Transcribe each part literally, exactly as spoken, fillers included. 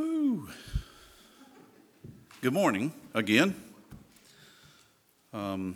Woo. Good morning again. Um,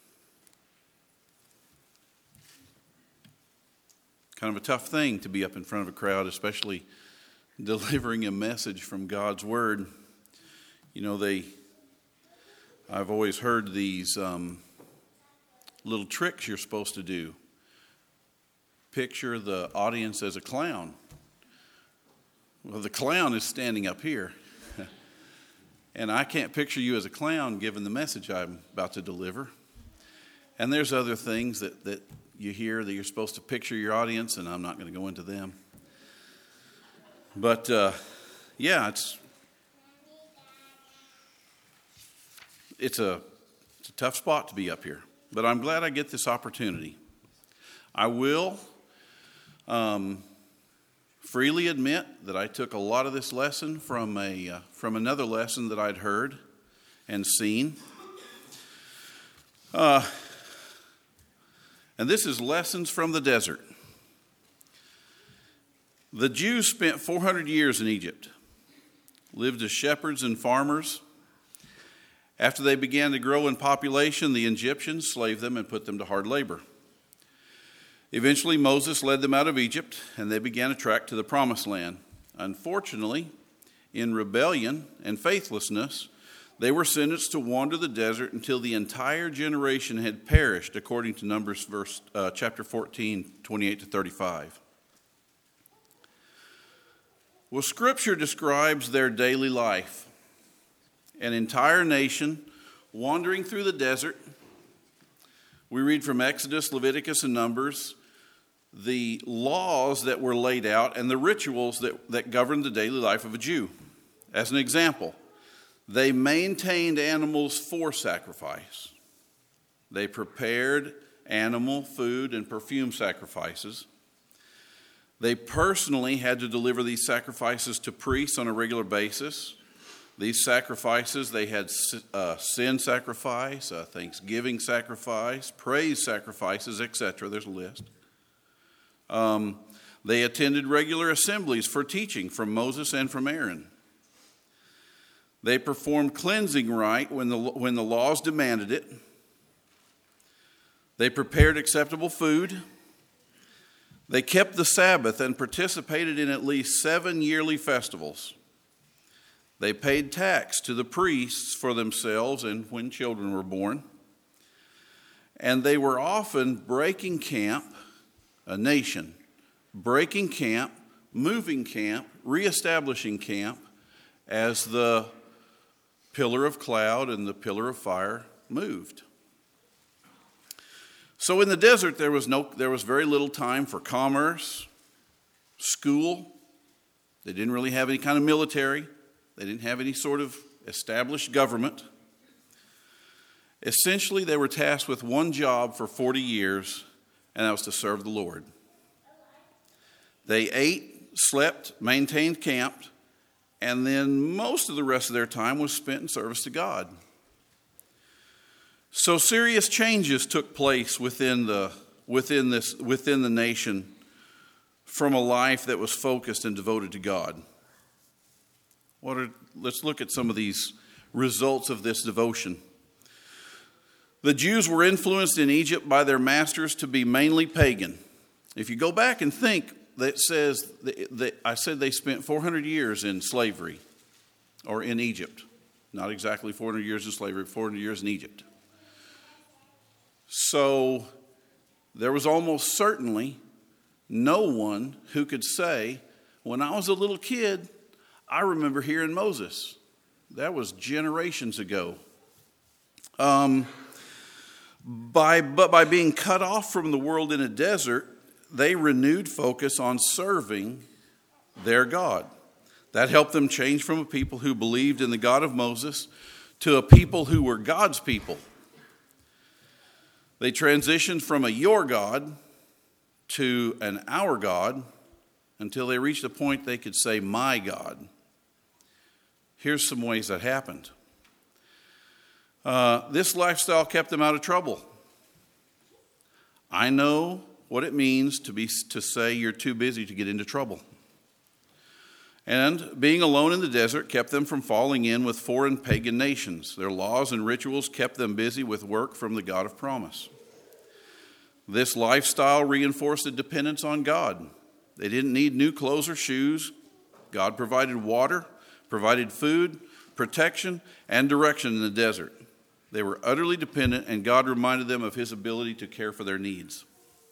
kind of a tough thing to be up in front of a crowd, especially delivering a message from God's Word. You know, they, I've always heard these um, little tricks you're supposed to do. Picture the audience as a clown. Well, the clown is standing up here. And I can't picture you as a clown given the message I'm about to deliver. And there's other things that, that you hear that you're supposed to picture your audience, and I'm not going to go into them. But, uh, yeah, it's it's a, it's a tough spot to be up here. But I'm glad I get this opportunity. I will um, freely admit that I took a lot of this lesson from a uh, from another lesson that I'd heard and seen. Uh, and this is Lessons from the Desert. The Jews spent four hundred years in Egypt, lived as shepherds and farmers. After they began to grow in population, the Egyptians slaved them and put them to hard labor. Eventually, Moses led them out of Egypt, and they began a trek to the Promised Land. Unfortunately, in rebellion and faithlessness, they were sentenced to wander the desert until the entire generation had perished, according to Numbers verse, uh, chapter fourteen, twenty-eight to thirty-five. Well, Scripture describes their daily life. An entire nation wandering through the desert. We read from Exodus, Leviticus, and Numbers the laws that were laid out and the rituals that, that governed the daily life of a Jew. As an example, they maintained animals for sacrifice. They prepared animal food and perfume sacrifices. They personally had to deliver these sacrifices to priests on a regular basis. These sacrifices, they had uh, sin sacrifice, uh, thanksgiving sacrifice, praise sacrifices, et cetera. There's a list. Um, they attended regular assemblies for teaching from Moses and from Aaron. They performed cleansing rite when the, when the laws demanded it. They prepared acceptable food. They kept the Sabbath and participated in at least seven yearly festivals. They paid tax to the priests for themselves and when children were born. And they were often breaking camp, a nation, breaking camp, moving camp, reestablishing camp as the pillar of cloud and the pillar of fire moved. So in the desert, there was no, there was very little time for commerce, school. They didn't really have any kind of military. They didn't have any sort of established government. Essentially, they were tasked with one job for forty years, and that was to serve the Lord. They ate, slept, maintained camp, and then most of the rest of their time was spent in service to God. So serious changes took place within the within this within the nation from a life that was focused and devoted to God. What are, let's look at some of these results of this devotion. The Jews were influenced in Egypt by their masters to be mainly pagan. If you go back and think, that says that, that I said they spent four hundred years in slavery or in Egypt. Not exactly four hundred years in slavery, four hundred years in Egypt. So there was almost certainly no one who could say, when I was a little kid, I remember hearing Moses. That was generations ago. Um, by, but by being cut off from the world in a desert, they renewed focus on serving their God. That helped them change from a people who believed in the God of Moses to a people who were God's people. They transitioned from a your God to an our God until they reached a point they could say my God. Here's some ways that happened. Uh, this lifestyle kept them out of trouble. I know what it means to be to say you're too busy to get into trouble. And being alone in the desert kept them from falling in with foreign pagan nations. Their laws and rituals kept them busy with work from the God of promise. This lifestyle reinforced a dependence on God. They didn't need new clothes or shoes. God provided water, provided food, protection, and direction in the desert. They were utterly dependent, and God reminded them of his ability to care for their needs.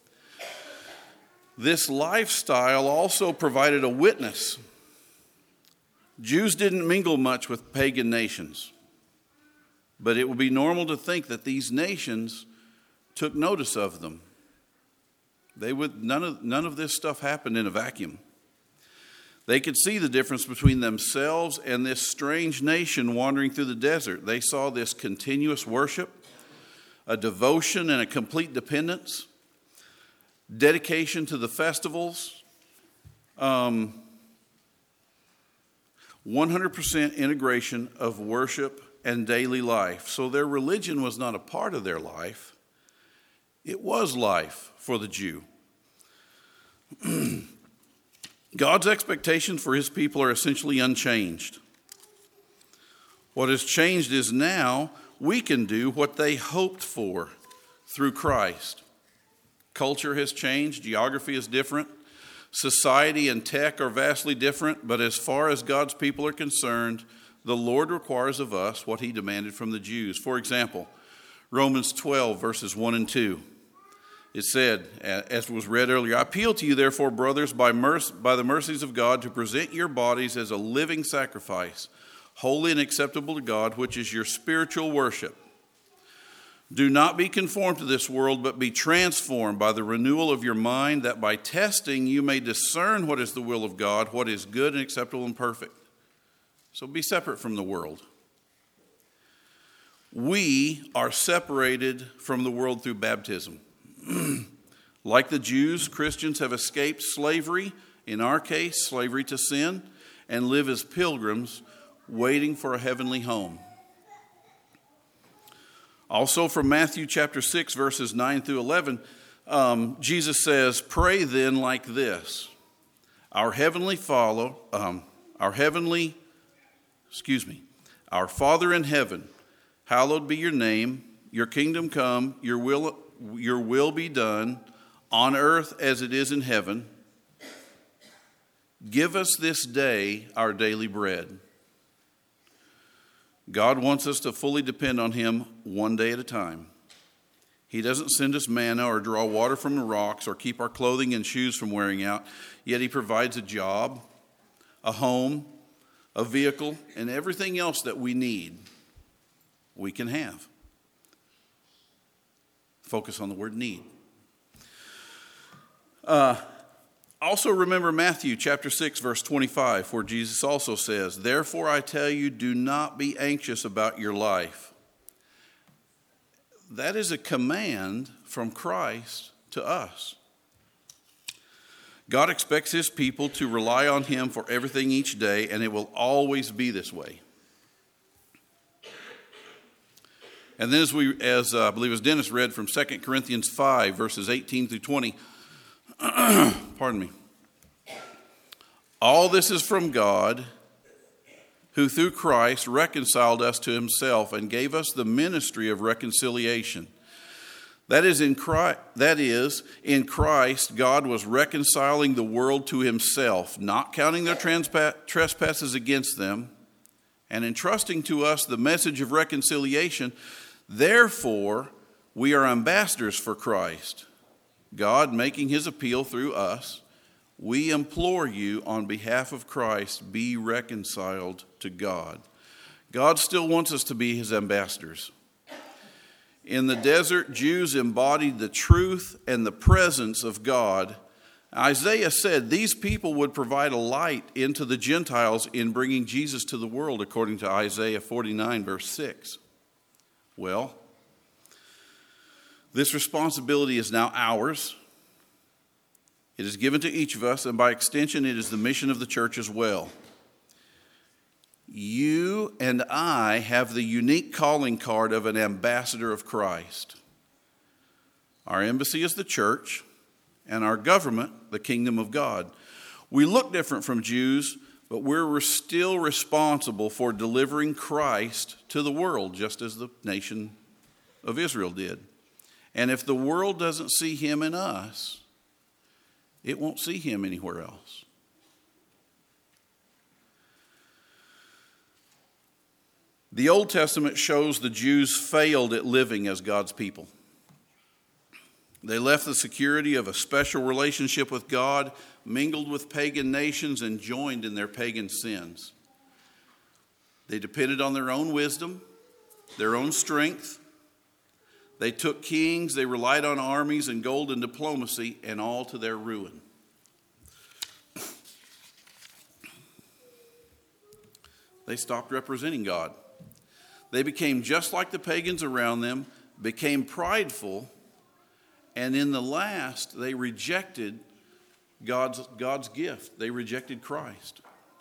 This lifestyle also provided a witness. Jews didn't mingle much with pagan nations, but it would be normal to think that these nations took notice of them. They would none of none of this stuff happened in a vacuum. They could see the difference between themselves and this strange nation wandering through the desert. They saw this continuous worship, a devotion and a complete dependence, dedication to the festivals, um, one hundred percent integration of worship and daily life. So their religion was not a part of their life. It was life for the Jew. God's expectations for his people are essentially unchanged. What has changed is now we can do what they hoped for through Christ. Culture has changed, geography is different, society and tech are vastly different, but as far as God's people are concerned, the Lord requires of us what he demanded from the Jews. For example, Romans twelve, verses one and two. It said, as was read earlier, I appeal to you, therefore, brothers, by, mercy, by the mercies of God, to present your bodies as a living sacrifice, holy and acceptable to God, which is your spiritual worship. Do not be conformed to this world, but be transformed by the renewal of your mind, that by testing you may discern what is the will of God, what is good and acceptable and perfect. So be separate from the world. We are separated from the world through baptism. Like the Jews, Christians have escaped slavery, in our case, slavery to sin, and live as pilgrims waiting for a heavenly home. Also from Matthew chapter six, verses nine through eleven, um, Jesus says, pray then like this. Our heavenly Father, um, our heavenly, excuse me, our Father in heaven, hallowed be your name, your kingdom come, your will Your will be done on earth as it is in heaven. Give us this day our daily bread. God wants us to fully depend on him one day at a time. He doesn't send us manna or draw water from the rocks or keep our clothing and shoes from wearing out, yet he provides a job, a home, a vehicle, and everything else that we need, we can have. Focus on the word need. Uh, also remember Matthew chapter six, verse twenty-five, where Jesus also says, therefore I tell you, do not be anxious about your life. That is a command from Christ to us. God expects his people to rely on him for everything each day, and it will always be this way. And then as we, as uh, I believe as Dennis read from Second Corinthians five, verses eighteen through twenty, pardon me. All this is from God, who through Christ reconciled us to himself and gave us the ministry of reconciliation. That is, in Christ, that is, in Christ, God was reconciling the world to himself, not counting their trespasses against them, and entrusting to us the message of reconciliation. Therefore, we are ambassadors for Christ, God making his appeal through us. We implore you on behalf of Christ, be reconciled to God. God still wants us to be his ambassadors. In the desert, Jews embodied the truth and the presence of God. Isaiah said these people would provide a light into the Gentiles in bringing Jesus to the world, according to Isaiah forty-nine, verse six. Well, this responsibility is now ours. It is given to each of us, and by extension, it is the mission of the church as well. You and I have the unique calling card of an ambassador of Christ. Our embassy is the church, and our government, the kingdom of God. We look different from Jews, But we're still responsible for delivering Christ to the world, just as the nation of Israel did. And if the world doesn't see him in us, it won't see him anywhere else. The Old Testament shows the Jews failed at living as God's people. They left the security of a special relationship with God, mingled with pagan nations, and joined in their pagan sins. They depended on their own wisdom, their own strength. They took kings, they relied on armies and gold and diplomacy, and all to their ruin. They stopped representing God. They became just like the pagans around them, became prideful, and in the last, they rejected God's, God's gift. They rejected Christ.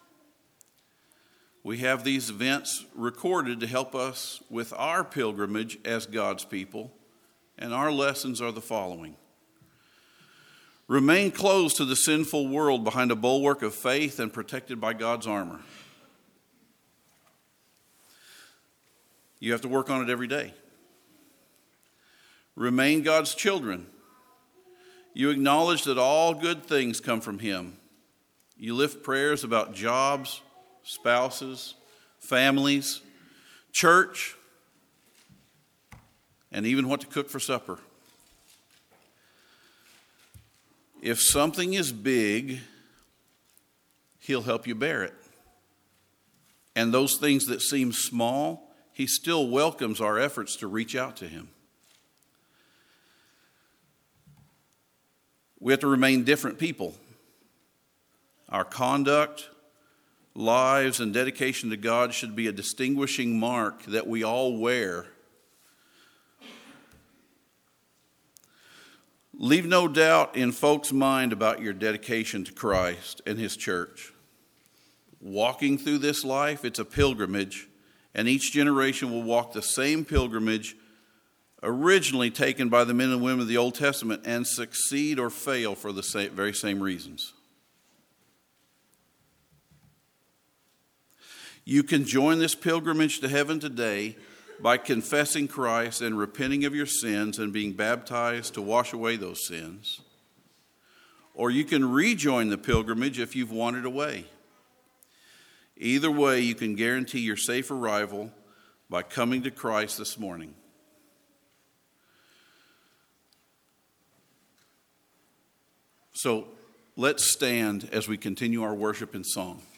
We have these events recorded to help us with our pilgrimage as God's people, and our lessons are the following. Remain close to the sinful world behind a bulwark of faith and protected by God's armor. You have to work on it every day. Remain God's children. You acknowledge that all good things come from him. You lift prayers about jobs, spouses, families, church, and even what to cook for supper. If something is big, he'll help you bear it. And those things that seem small, he still welcomes our efforts to reach out to him. We have to remain different people. Our conduct, lives, and dedication to God should be a distinguishing mark that we all wear. Leave no doubt in folks' mind about your dedication to Christ and his church. Walking through this life, it's a pilgrimage, and each generation will walk the same pilgrimage originally taken by the men and women of the Old Testament and succeed or fail for the same, very same reasons. You can join this pilgrimage to heaven today by confessing Christ and repenting of your sins and being baptized to wash away those sins. Or you can rejoin the pilgrimage if you've wandered away. Either way, you can guarantee your safe arrival by coming to Christ this morning. So let's stand as we continue our worship in song.